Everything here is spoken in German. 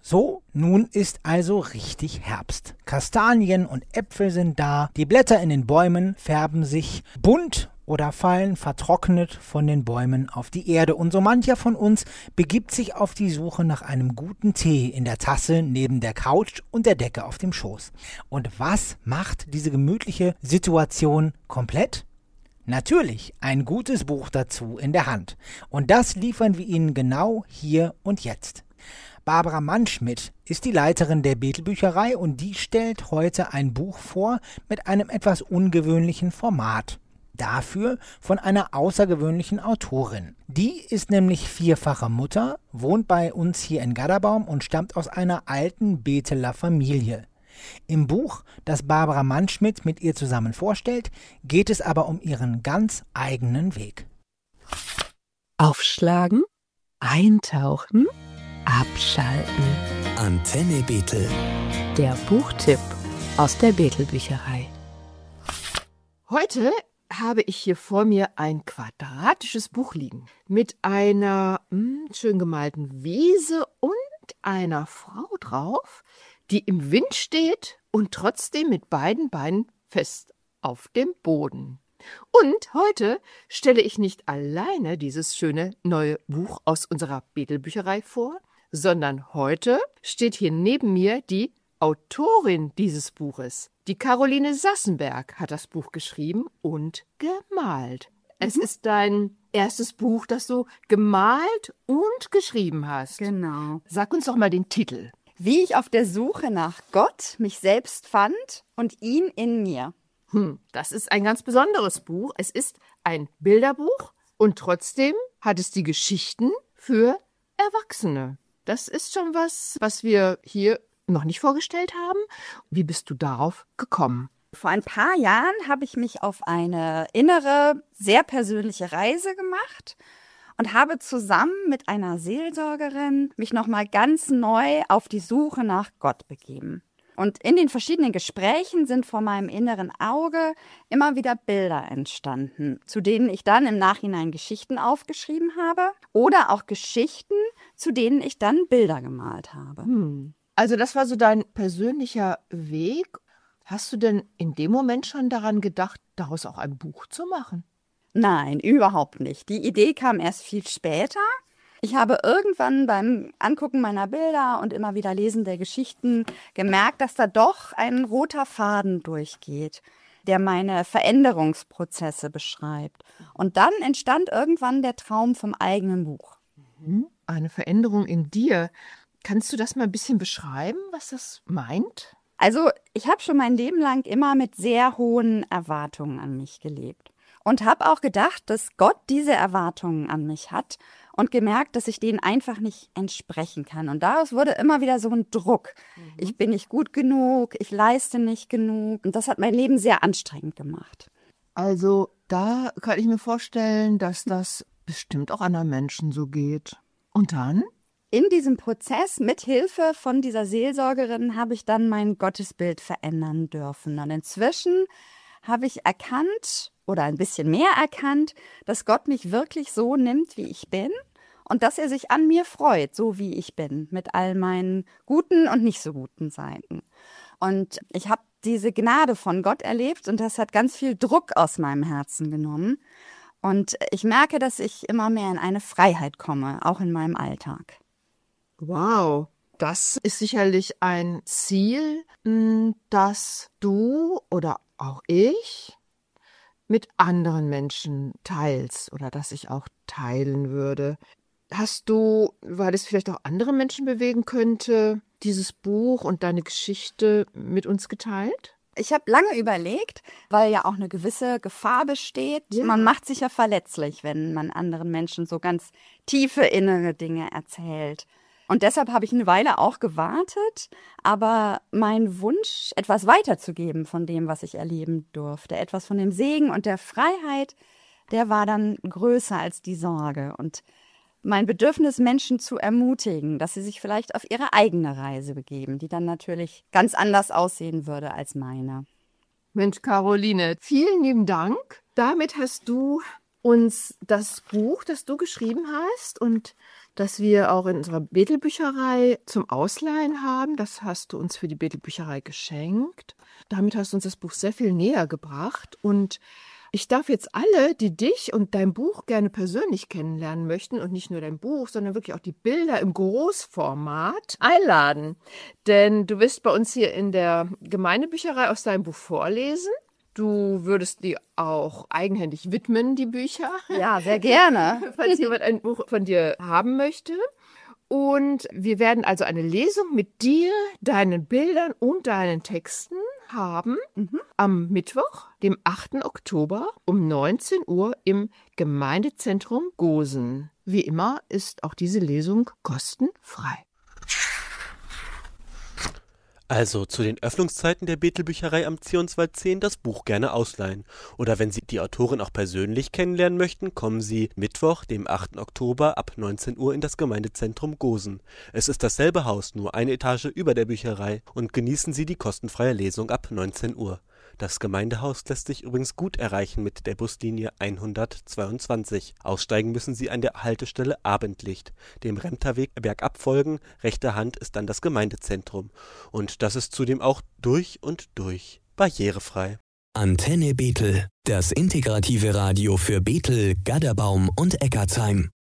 So, nun ist also richtig Herbst. Kastanien und Äpfel sind da, die Blätter in den Bäumen färben sich bunt oder fallen vertrocknet von den Bäumen auf die Erde. Und so mancher von uns begibt sich auf die Suche nach einem guten Tee in der Tasse neben der Couch und der Decke auf dem Schoß. Und was macht diese gemütliche Situation komplett? Natürlich ein gutes Buch dazu in der Hand. Und das liefern wir Ihnen genau hier und jetzt. Barbara Mannschmidt ist die Leiterin der Bethel-Bücherei und die stellt heute ein Buch vor mit einem etwas ungewöhnlichen Format. Dafür von einer außergewöhnlichen Autorin. Die ist nämlich vierfache Mutter, wohnt bei uns hier in Gadderbaum und stammt aus einer alten Betheler Familie. Im Buch, das Barbara Mannschmidt mit ihr zusammen vorstellt, geht es aber um ihren ganz eigenen Weg. Aufschlagen, eintauchen, abschalten. Antenne Bethel. Der Buchtipp aus der Bethel-Bücherei. Heute habe ich hier vor mir ein quadratisches Buch liegen mit einer schön gemalten Wiese und einer Frau drauf, die im Wind steht und trotzdem mit beiden Beinen fest auf dem Boden. Und heute stelle ich nicht alleine dieses schöne neue Buch aus unserer Bethel-Bücherei vor, sondern heute steht hier neben mir die Autorin dieses Buches. Die Caroline Sassenberg hat das Buch geschrieben und gemalt. Es ist dein erstes Buch, das du gemalt und geschrieben hast. Genau. Sag uns doch mal den Titel. Wie ich auf der Suche nach Gott mich selbst fand und ihn in mir. Das ist ein ganz besonderes Buch. Es ist ein Bilderbuch und trotzdem hat es die Geschichten für Erwachsene. Das ist schon was wir hier noch nicht vorgestellt haben. Wie bist du darauf gekommen? Vor ein paar Jahren habe ich mich auf eine innere, sehr persönliche Reise gemacht und habe zusammen mit einer Seelsorgerin mich nochmal ganz neu auf die Suche nach Gott begeben. Und in den verschiedenen Gesprächen sind vor meinem inneren Auge immer wieder Bilder entstanden, zu denen ich dann im Nachhinein Geschichten aufgeschrieben habe oder auch Geschichten, zu denen ich dann Bilder gemalt habe. Also das war so dein persönlicher Weg. Hast du denn in dem Moment schon daran gedacht, daraus auch ein Buch zu machen? Nein, überhaupt nicht. Die Idee kam erst viel später. Ich habe irgendwann beim Angucken meiner Bilder und immer wieder Lesen der Geschichten gemerkt, dass da doch ein roter Faden durchgeht, der meine Veränderungsprozesse beschreibt. Und dann entstand irgendwann der Traum vom eigenen Buch. Eine Veränderung in dir. Kannst du das mal ein bisschen beschreiben, was das meint? Also ich habe schon mein Leben lang immer mit sehr hohen Erwartungen an mich gelebt. Und habe auch gedacht, dass Gott diese Erwartungen an mich hat und gemerkt, dass ich denen einfach nicht entsprechen kann. Und daraus wurde immer wieder so ein Druck. Ich bin nicht gut genug, ich leiste nicht genug. Und das hat mein Leben sehr anstrengend gemacht. Also da kann ich mir vorstellen, dass das bestimmt auch anderen Menschen so geht. Und dann? In diesem Prozess mit Hilfe von dieser Seelsorgerin habe ich dann mein Gottesbild verändern dürfen. Und inzwischen habe ich erkannt oder ein bisschen mehr erkannt, dass Gott mich wirklich so nimmt, wie ich bin und dass er sich an mir freut, so wie ich bin, mit all meinen guten und nicht so guten Seiten. Und ich habe diese Gnade von Gott erlebt und das hat ganz viel Druck aus meinem Herzen genommen. Und ich merke, dass ich immer mehr in eine Freiheit komme, auch in meinem Alltag. Wow, das ist sicherlich ein Ziel, das du oder auch ich mit anderen Menschen teilst oder das ich auch teilen würde. Hast du, weil es vielleicht auch andere Menschen bewegen könnte, dieses Buch und deine Geschichte mit uns geteilt? Ich habe lange überlegt, weil ja auch eine gewisse Gefahr besteht. Ja. Man macht sich ja verletzlich, wenn man anderen Menschen so ganz tiefe innere Dinge erzählt. Und deshalb habe ich eine Weile auch gewartet, aber mein Wunsch, etwas weiterzugeben von dem, was ich erleben durfte, etwas von dem Segen und der Freiheit, der war dann größer als die Sorge. Und mein Bedürfnis, Menschen zu ermutigen, dass sie sich vielleicht auf ihre eigene Reise begeben, die dann natürlich ganz anders aussehen würde als meine. Mensch, Caroline, vielen lieben Dank. Damit hast du uns das Buch, das du geschrieben hast und das wir auch in unserer Bethel-Bücherei zum Ausleihen haben. Das hast du uns für die Bethel-Bücherei geschenkt. Damit hast du uns das Buch sehr viel näher gebracht. Und ich darf jetzt alle, die dich und dein Buch gerne persönlich kennenlernen möchten und nicht nur dein Buch, sondern wirklich auch die Bilder im Großformat einladen. Denn du wirst bei uns hier in der Gemeindebücherei aus deinem Buch vorlesen. Du würdest die auch eigenhändig widmen, die Bücher. Ja, sehr gerne. Falls jemand ein Buch von dir haben möchte. Und wir werden also eine Lesung mit dir, deinen Bildern und deinen Texten haben am Mittwoch, dem 8. Oktober um 19 Uhr im Gemeindezentrum Gosen. Wie immer ist auch diese Lesung kostenfrei. Also zu den Öffnungszeiten der Bethel-Bücherei am Zionswald 10 das Buch gerne ausleihen. Oder wenn Sie die Autorin auch persönlich kennenlernen möchten, kommen Sie Mittwoch, dem 8. Oktober ab 19 Uhr in das Gemeindezentrum Gosen. Es ist dasselbe Haus, nur eine Etage über der Bücherei, und genießen Sie die kostenfreie Lesung ab 19 Uhr. Das Gemeindehaus lässt sich übrigens gut erreichen mit der Buslinie 122. Aussteigen müssen Sie an der Haltestelle Abendlicht. Dem Remterweg bergab folgen, rechter Hand ist dann das Gemeindezentrum. Und das ist zudem auch durch und durch barrierefrei. Antenne Bethel, das integrative Radio für Bethel, Gadderbaum und Eckartsheim.